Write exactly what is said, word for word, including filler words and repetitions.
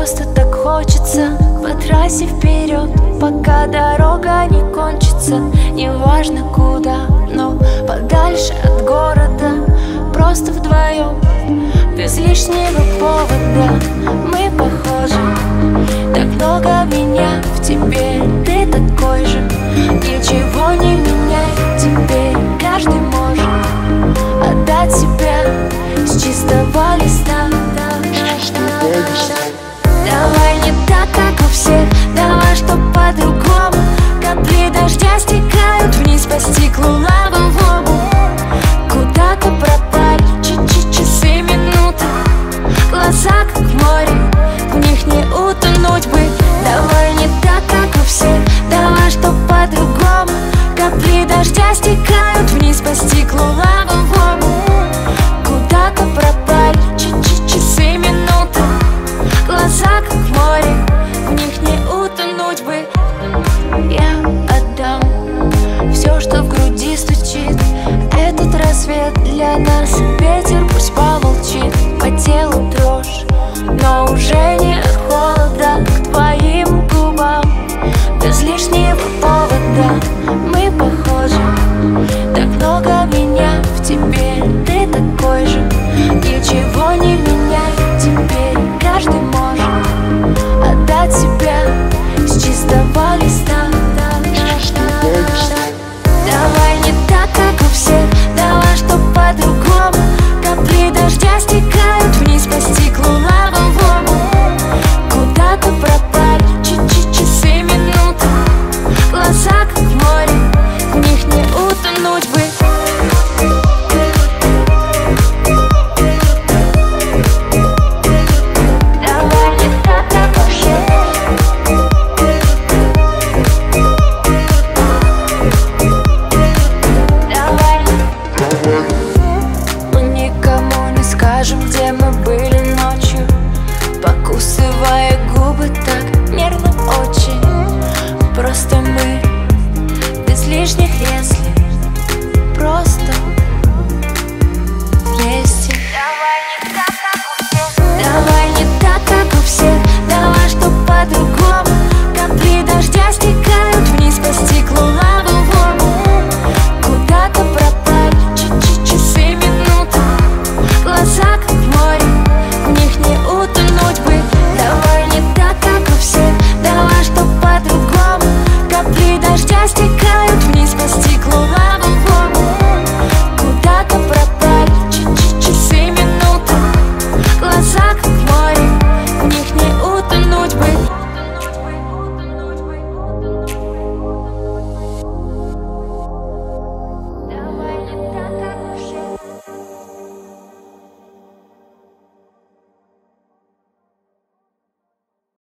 просто так хочется по трассе вперед, пока дорога не кончится. Неважно куда, но подальше от города, просто вдвоем, без лишнего повода. Мы похожи, так много меня в тебе, ты такой же. Ничего не меняет теперь, каждый может отдать себя с чистого листа. Давай не так, как у всех, давай, чтоб по-другому. Капли дождя стекают вниз по стеклу, лава в лобу. Куда-то пропали чуть-чуть часы, минуты. Глаза как море, в них не утонуть бы. Давай не так, как у всех, давай, чтоб по-другому. Капли дождя стекают вниз по стеклу, лава в лобу. Куда-то пропали чуть-чуть часы, минуты. Глаза как море, в них не утонуть бы. Я отдам все, что в груди стучит. Этот рассвет для нас, ветер пусть помолчит. По телу дрожь, но уже нет холода к твоим губам, без лишнего повода. Мы похожи, так много меня в тебе, ты такой же. Ничего не меняет теперь, каждый может отдать себя с чистого листа.